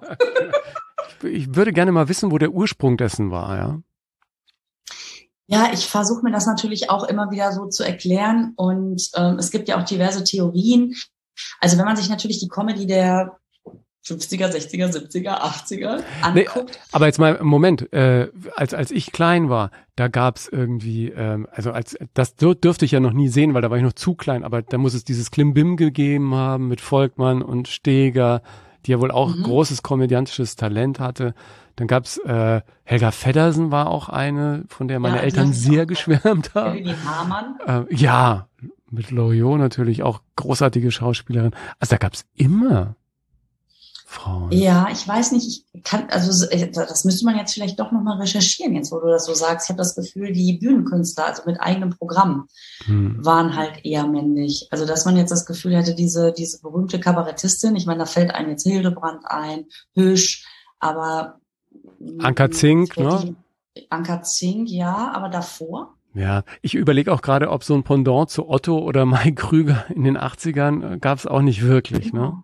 Ich würde gerne mal wissen, wo der Ursprung dessen war, ja. Ja, ich versuche mir das natürlich auch immer wieder so zu erklären. Und es gibt ja auch diverse Theorien. Also wenn man sich natürlich die Comedy der 50er, 60er, 70er, 80er anguckt. Nee, aber jetzt mal, Moment, als ich klein war, da gab's irgendwie, das dürfte ich ja noch nie sehen, weil da war ich noch zu klein, aber da muss es dieses Klimbim gegeben haben mit Volkmann und Steger, die ja wohl auch großes komödiantisches Talent hatte. Dann gab's Helga Feddersen war auch eine, von der meine Eltern sehr geschwärmt haben. Lili Hamann. Ja, mit Loriot natürlich auch großartige Schauspielerin. Also da gab's immer Frauen. Ja, ich weiß nicht, das müsste man jetzt vielleicht doch nochmal recherchieren, jetzt wo du das so sagst. Ich habe das Gefühl, die Bühnenkünstler, also mit eigenem Programm, waren halt eher männlich. Also dass man jetzt das Gefühl hätte, diese berühmte Kabarettistin, ich meine, da fällt einem jetzt Hildebrand ein, Hüsch, aber Anka Zink, ne? Anka Zink, ja, aber davor? Ja, ich überlege auch gerade, ob so ein Pendant zu Otto oder Mai Krüger in den 80ern gab es auch nicht wirklich, ne?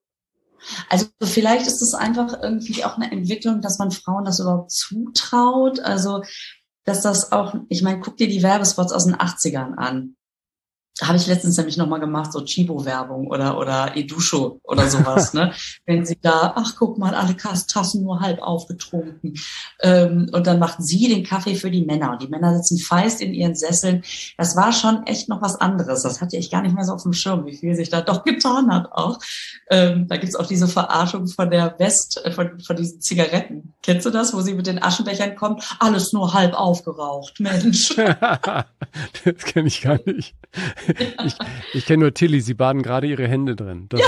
Also vielleicht ist es einfach irgendwie auch eine Entwicklung, dass man Frauen das überhaupt zutraut. Also, dass das auch, ich meine, guck dir die Werbespots aus den 80ern an. Habe ich letztens nämlich nochmal gemacht, so Chibo-Werbung oder Edusho oder sowas, ne? Wenn sie da, ach guck mal, alle Tassen nur halb aufgetrunken. Und dann macht sie den Kaffee für die Männer. Und die Männer sitzen feist in ihren Sesseln. Das war schon echt noch was anderes. Das hatte ich gar nicht mehr so auf dem Schirm, wie viel sich da doch getan hat auch. Da gibt's auch diese Verarschung von der von diesen Zigaretten. Kennst du das, wo sie mit den Aschenbechern kommt? Alles nur halb aufgeraucht, Mensch. Das kenne ich gar nicht. Ich kenne nur Tilly, sie baden gerade ihre Hände drin. Das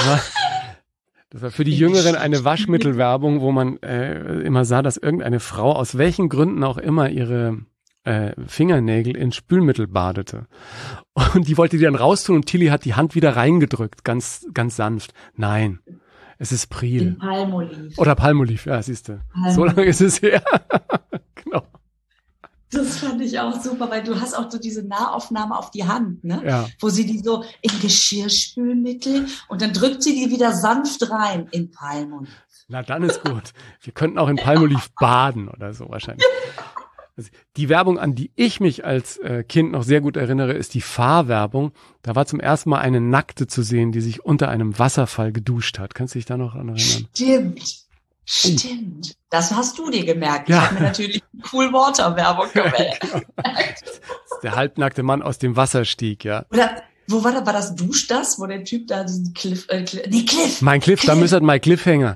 war für die Jüngeren eine Waschmittelwerbung, wo man immer sah, dass irgendeine Frau, aus welchen Gründen auch immer, ihre Fingernägel in Spülmittel badete. Und die wollte die dann raustun und Tilly hat die Hand wieder reingedrückt, ganz, ganz sanft. Nein, es ist Pril. Palmolive. Oder Palmolive, ja, siehst du. So lange ist es her. Genau. Das Das fand ich auch super, weil du hast auch so diese Nahaufnahme auf die Hand, ne? Ja. Wo sie die so in Geschirrspülmittel und dann drückt sie die wieder sanft rein in Palmolive. Na, dann ist gut. Wir könnten auch in Palmolive baden oder so wahrscheinlich. Also die Werbung, an die ich mich als Kind noch sehr gut erinnere, ist die Fahrwerbung. Da war zum ersten Mal eine Nackte zu sehen, die sich unter einem Wasserfall geduscht hat. Kannst du dich da noch an erinnern? Stimmt. Das hast du dir gemerkt. Ja. Ich habe mir natürlich die Cool Water Werbung gemerkt. Genau. Der halbnackte Mann aus dem Wasser stieg, ja. Oder wo war das? War das Dusch das? Wo der Typ da diesen Cliff. Mein Cliff, da müsste mein Cliffhanger.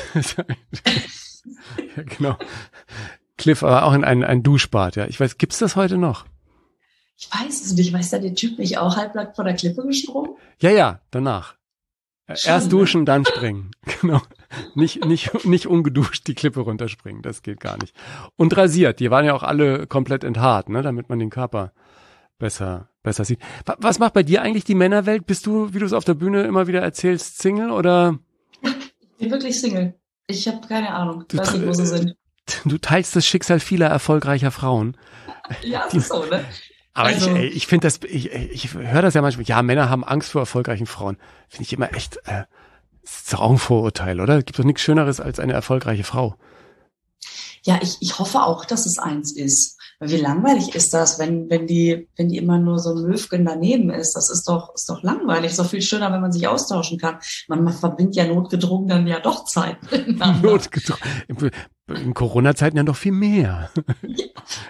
Ja, genau. Cliff, aber auch in ein Duschbad, ja. Ich weiß, gibt's das heute noch? Ich weiß es nicht. Weiß da der Typ nicht auch halbnackt von der Klippe gesprungen? Ja, danach. Erst duschen, dann springen. Genau. Nicht ungeduscht die Klippe runterspringen. Das geht gar nicht. Und rasiert. Die waren ja auch alle komplett enthaart, ne, damit man den Körper besser sieht. Was macht bei dir eigentlich die Männerwelt? Bist du, wie du es auf der Bühne immer wieder erzählst, Single oder? Ich bin wirklich Single. Ich habe keine Ahnung. Weiß nicht, wo sie sind. Du teilst das Schicksal vieler erfolgreicher Frauen. Ja, das ist so, ne? Aber also, ich finde das, ich höre das ja manchmal, ja, Männer haben Angst vor erfolgreichen Frauen. Finde ich immer echt, ist doch auch ein Vorurteil, oder? Gibt doch nichts Schöneres als eine erfolgreiche Frau. Ja, ich hoffe auch, dass es eins ist. Weil wie langweilig ist das, wenn die immer nur so ein Möfgen daneben ist? Das ist doch langweilig. Ist doch viel schöner, wenn man sich austauschen kann. Man verbindet ja notgedrungen dann ja doch Zeit miteinander. Notgedrungen. In Corona-Zeiten ja noch viel mehr. Ja,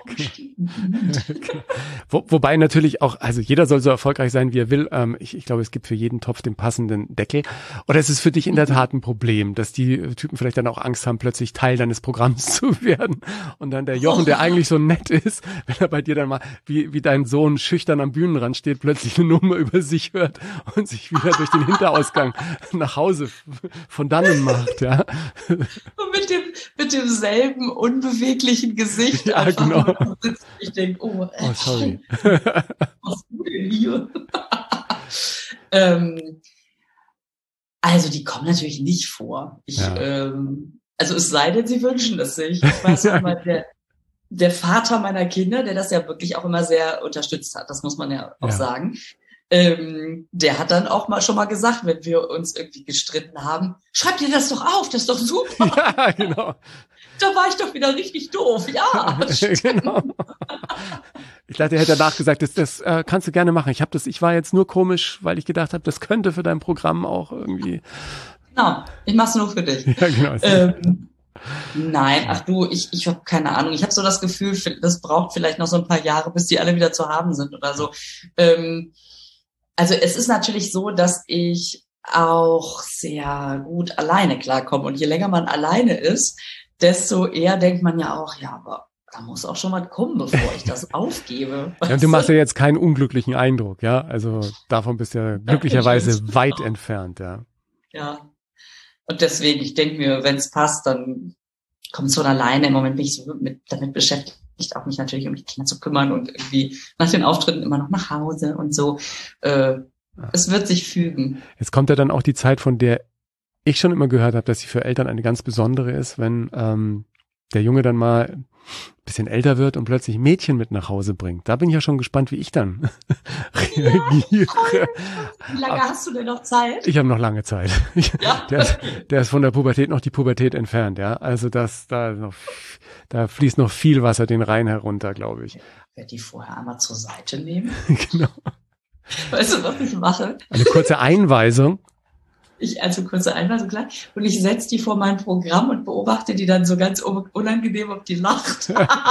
Wobei natürlich auch, also jeder soll so erfolgreich sein, wie er will. Ich glaube, es gibt für jeden Topf den passenden Deckel. Oder ist es für dich in der Tat ein Problem, dass die Typen vielleicht dann auch Angst haben, plötzlich Teil deines Programms zu werden? Und dann der Jochen, der eigentlich so nett ist, wenn er bei dir dann mal, wie dein Sohn schüchtern am Bühnenrand steht, plötzlich eine Nummer über sich hört und sich wieder durch den Hinterausgang nach Hause von dannen macht, ja. Und mit demselben unbeweglichen Gesicht. Ja, genau. Sitzt. Ich denke, oh sorry. Was du denn hier? Also die kommen natürlich nicht vor. Also es sei denn, sie wünschen es sich. Ich weiß auch mal, der Vater meiner Kinder, der das ja wirklich auch immer sehr unterstützt hat, das muss man ja auch sagen, der hat dann auch schon mal gesagt, wenn wir uns irgendwie gestritten haben, schreib dir das doch auf, das ist doch super. Ja, genau. Da war ich doch wieder richtig doof. Ja, genau. Ich dachte, er hätte danach gesagt, das kannst du gerne machen. Ich war jetzt nur komisch, weil ich gedacht habe, das könnte für dein Programm auch irgendwie. Genau, ich mach's nur für dich. Ja, genau. Nein, ach du, ich habe keine Ahnung. Ich habe so das Gefühl, das braucht vielleicht noch so ein paar Jahre, bis die alle wieder zu haben sind oder so. Also es ist natürlich so, dass ich auch sehr gut alleine klarkomme. Und je länger man alleine ist, desto eher denkt man ja auch, ja, aber da muss auch schon was kommen, bevor ich das aufgebe. Ja, und du machst ja jetzt keinen unglücklichen Eindruck, ja? Also davon bist du ja glücklicherweise weit entfernt, ja. Ja. Und deswegen, ich denke mir, wenn es passt, dann kommt es von alleine. Im Moment bin ich so damit beschäftigt, auch mich natürlich um die Kinder zu kümmern und irgendwie nach den Auftritten immer noch nach Hause und so. Es wird sich fügen. Jetzt kommt ja dann auch die Zeit, von der ich schon immer gehört habe, dass sie für Eltern eine ganz besondere ist, wenn der Junge dann mal ein bisschen älter wird und plötzlich Mädchen mit nach Hause bringt. Da bin ich ja schon gespannt, wie ich dann reagiere. Wie lange hast du denn noch Zeit? Ich habe noch lange Zeit. Ja? Der ist von der Pubertät noch die Pubertät entfernt, ja. Also da fließt noch viel Wasser den Rhein herunter, glaube ich. Ich werde die vorher einmal zur Seite nehmen. Genau. Weißt du, was ich mache? Eine kurze Einweisung. Kurze Einweisung, klar. Und ich setze die vor mein Programm und beobachte die dann so ganz unangenehm, ob die lacht.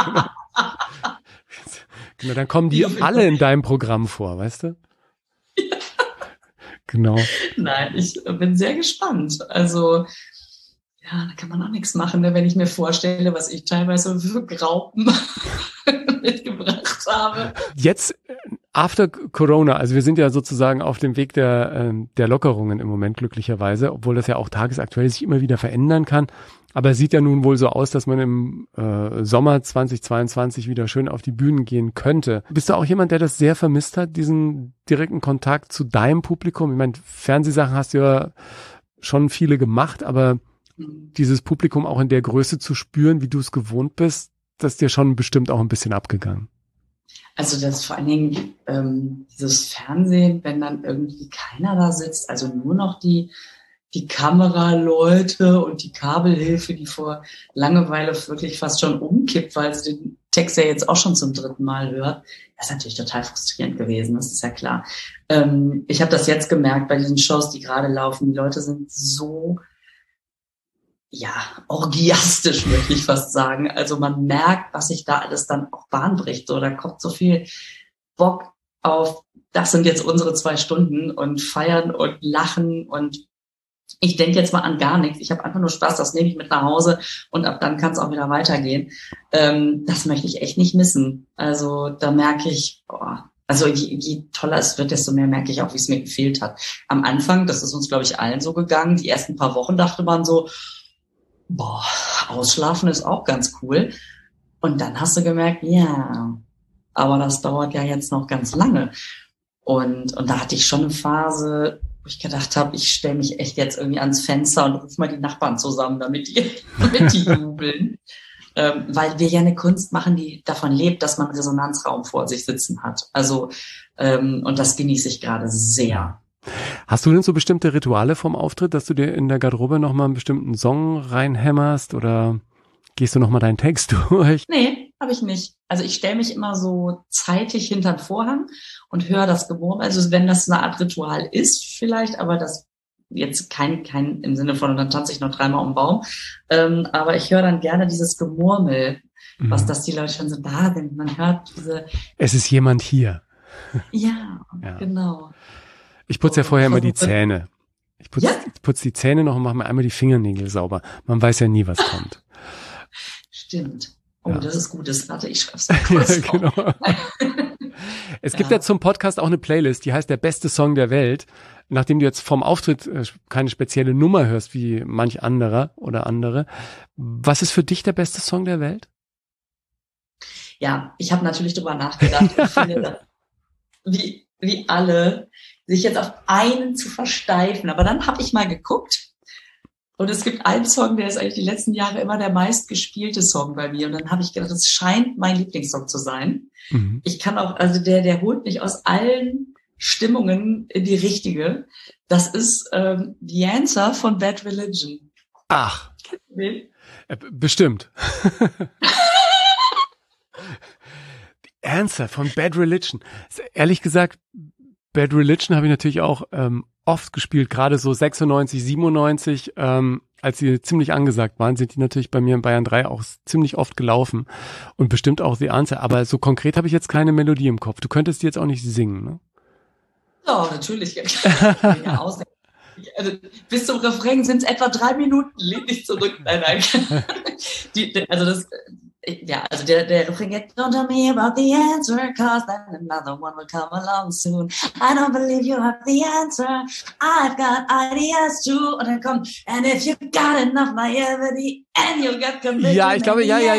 Genau, dann kommen die alle in deinem Programm vor, weißt du? Ja. Genau. Nein, ich bin sehr gespannt. Also, ja, da kann man auch nichts machen, ne? Wenn ich mir vorstelle, was ich teilweise für Graupen mitgebracht habe. Jetzt, after Corona, also wir sind ja sozusagen auf dem Weg der Lockerungen im Moment glücklicherweise, obwohl das ja auch tagesaktuell sich immer wieder verändern kann. Aber es sieht ja nun wohl so aus, dass man im Sommer 2022 wieder schön auf die Bühnen gehen könnte. Bist du auch jemand, der das sehr vermisst hat, diesen direkten Kontakt zu deinem Publikum? Ich meine, Fernsehsachen hast du ja schon viele gemacht, aber dieses Publikum auch in der Größe zu spüren, wie du es gewohnt bist, das dir schon bestimmt auch ein bisschen abgegangen. Also das ist vor allen Dingen dieses Fernsehen, wenn dann irgendwie keiner da sitzt, also nur noch die Kameraleute und die Kabelhilfe, die vor Langeweile wirklich fast schon umkippt, weil sie den Text ja jetzt auch schon zum 3. Mal hört. Das ist natürlich total frustrierend gewesen, das ist ja klar. Ich habe das jetzt gemerkt bei diesen Shows, die gerade laufen. Die Leute sind so, orgiastisch, möchte ich fast sagen. Also man merkt, was sich da alles dann auch Bahn bricht. So, da kommt so viel Bock auf, das sind jetzt unsere 2 Stunden und feiern und lachen und ich denke jetzt mal an gar nichts. Ich habe einfach nur Spaß, das nehme ich mit nach Hause und ab dann kann es auch wieder weitergehen. Das möchte ich echt nicht missen. Also da merke ich, also je toller es wird, desto mehr merke ich auch, wie es mir gefehlt hat. Am Anfang, das ist uns, glaube ich, allen so gegangen, die ersten paar Wochen dachte man so, ausschlafen ist auch ganz cool. Und dann hast du gemerkt, ja, aber das dauert ja jetzt noch ganz lange. Und da hatte ich schon eine Phase, wo ich gedacht habe, ich stelle mich echt jetzt irgendwie ans Fenster und rufe mal die Nachbarn zusammen, damit die jubeln. Weil wir ja eine Kunst machen, die davon lebt, dass man einen Resonanzraum vor sich sitzen hat. Also, und das genieße ich gerade sehr. Hast du denn so bestimmte Rituale vom Auftritt, dass du dir in der Garderobe nochmal einen bestimmten Song reinhämmerst oder gehst du nochmal deinen Text durch? Nee, habe ich nicht. Also ich stelle mich immer so zeitig hinter den Vorhang und höre das Gemurmel. Also wenn das eine Art Ritual ist vielleicht, aber das jetzt kein im Sinne von, und dann tanze ich noch 3-mal um den Baum. Aber ich höre dann gerne dieses Gemurmel, was das die Leute schon so da sind. Man hört diese... Es ist jemand hier. Ja, genau. Ich putze ja vorher immer die Zähne. Ich putze die Zähne noch und mache mir einmal die Fingernägel sauber. Man weiß ja nie, was kommt. Stimmt. Das ist gut. Warte, ich schreibe es mal kurz auf. Genau. Es gibt ja zum Podcast auch eine Playlist, die heißt der beste Song der Welt. Nachdem du jetzt vom Auftritt keine spezielle Nummer hörst, wie manch anderer oder andere. Was ist für dich der beste Song der Welt? Ja, ich habe natürlich drüber nachgedacht. Ich finde das, wie alle, sich jetzt auf einen zu versteifen. Aber dann habe ich mal geguckt und es gibt einen Song, der ist eigentlich die letzten Jahre immer der meistgespielte Song bei mir. Und dann habe ich gedacht, das scheint mein Lieblingssong zu sein. Mhm. Ich kann auch, also der holt mich aus allen Stimmungen in die richtige. Das ist The Answer von Bad Religion. Ach. Bestimmt. The Answer von Bad Religion. Ehrlich gesagt, Bad Religion habe ich natürlich auch oft gespielt, gerade so 96, 97, als sie ziemlich angesagt waren, sind die natürlich bei mir in Bayern 3 auch ziemlich oft gelaufen und bestimmt auch The Answer, aber so konkret habe ich jetzt keine Melodie im Kopf. Du könntest die jetzt auch nicht singen, ne? Ja, natürlich. Ja, also, bis zum Refrain sind es etwa 3 Minuten, lehn dich zurück. Nein. Der Refrain geht, don't tell me about the answer, cause then another one will come along soon. I don't believe you have the answer, I've got ideas too. Und dann kommt, and if you got enough naivety, and you got conviction. Ja, ich glaube,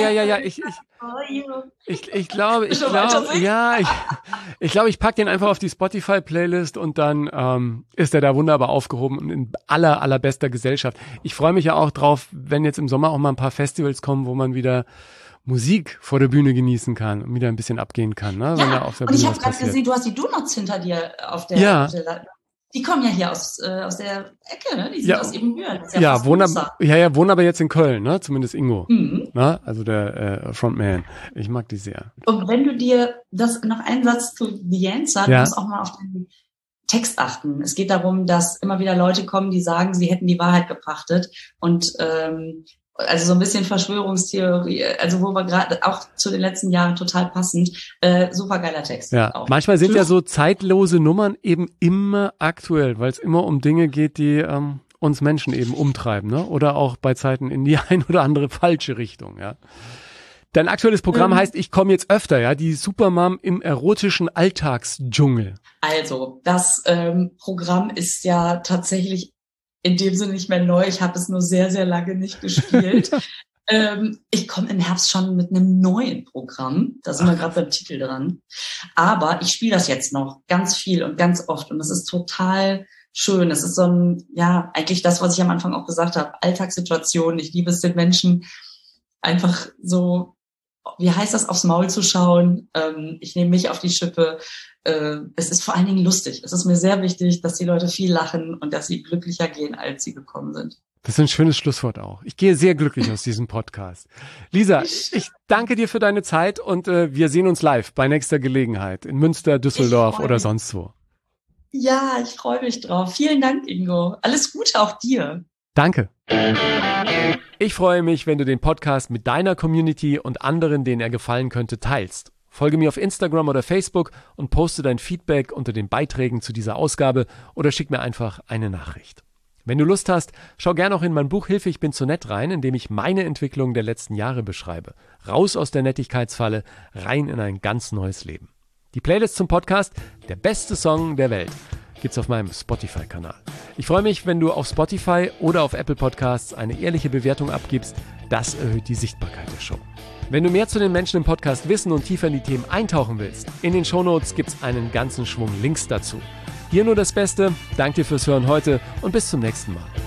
Ich glaube, ich pack den einfach auf die Spotify-Playlist und dann ist er da wunderbar aufgehoben und in allerbester Gesellschaft. Ich freue mich ja auch drauf, wenn jetzt im Sommer auch mal ein paar Festivals kommen, wo man wieder Musik vor der Bühne genießen kann und wieder ein bisschen abgehen kann. Ne? Wenn da auf der und Bühne ich habe gerade gesehen, du hast die Donuts hinter dir auf der die kommen ja hier aus der Ecke, ne? Die sind aus Ebenbüren. Wohnen aber jetzt in Köln, ne? Zumindest Ingo. Mhm. Ne? Also der Frontman. Ich mag die sehr. Und wenn du dir das noch einen Satz zu The Answer, du musst auch mal auf den Text achten. Es geht darum, dass immer wieder Leute kommen, die sagen, sie hätten die Wahrheit gepachtet und also so ein bisschen Verschwörungstheorie, also wo wir gerade auch zu den letzten Jahren total passend, super geiler Text. Ja, auch. Manchmal sind ja so zeitlose Nummern eben immer aktuell, weil es immer um Dinge geht, die uns Menschen eben umtreiben, ne? Oder auch bei Zeiten in die ein oder andere falsche Richtung, ja. Dein aktuelles Programm heißt Ich komme jetzt öfter, ja, die Supermom im erotischen Alltagsdschungel. Also, das Programm ist ja tatsächlich in dem Sinne nicht mehr neu. Ich habe es nur sehr, sehr lange nicht gespielt. Ich komme im Herbst schon mit einem neuen Programm. Da sind wir gerade beim Titel dran. Aber ich spiele das jetzt noch ganz viel und ganz oft. Und es ist total schön. Es ist so ein, eigentlich das, was ich am Anfang auch gesagt habe. Alltagssituationen. Ich liebe es, den Menschen einfach so wie heißt das, aufs Maul zu schauen. Ich nehme mich auf die Schippe. Es ist vor allen Dingen lustig. Es ist mir sehr wichtig, dass die Leute viel lachen und dass sie glücklicher gehen, als sie gekommen sind. Das ist ein schönes Schlusswort auch. Ich gehe sehr glücklich aus diesem Podcast. Lisa, ich danke dir für deine Zeit und wir sehen uns live bei nächster Gelegenheit in Münster, Düsseldorf oder sonst wo. Ja, ich freue mich drauf. Vielen Dank, Ingo. Alles Gute auch dir. Danke. Ich freue mich, wenn du den Podcast mit deiner Community und anderen, denen er gefallen könnte, teilst. Folge mir auf Instagram oder Facebook und poste dein Feedback unter den Beiträgen zu dieser Ausgabe oder schick mir einfach eine Nachricht. Wenn du Lust hast, schau gerne auch in mein Buch Hilfe, ich bin zu nett rein, in dem ich meine Entwicklung der letzten Jahre beschreibe. Raus aus der Nettigkeitsfalle, rein in ein ganz neues Leben. Die Playlist zum Podcast, der beste Song der Welt, gibt's auf meinem Spotify-Kanal. Ich freue mich, wenn du auf Spotify oder auf Apple Podcasts eine ehrliche Bewertung abgibst. Das erhöht die Sichtbarkeit der Show. Wenn du mehr zu den Menschen im Podcast wissen und tiefer in die Themen eintauchen willst, in den Shownotes gibt's einen ganzen Schwung Links dazu. Hier nur das Beste, danke dir fürs Hören heute und bis zum nächsten Mal.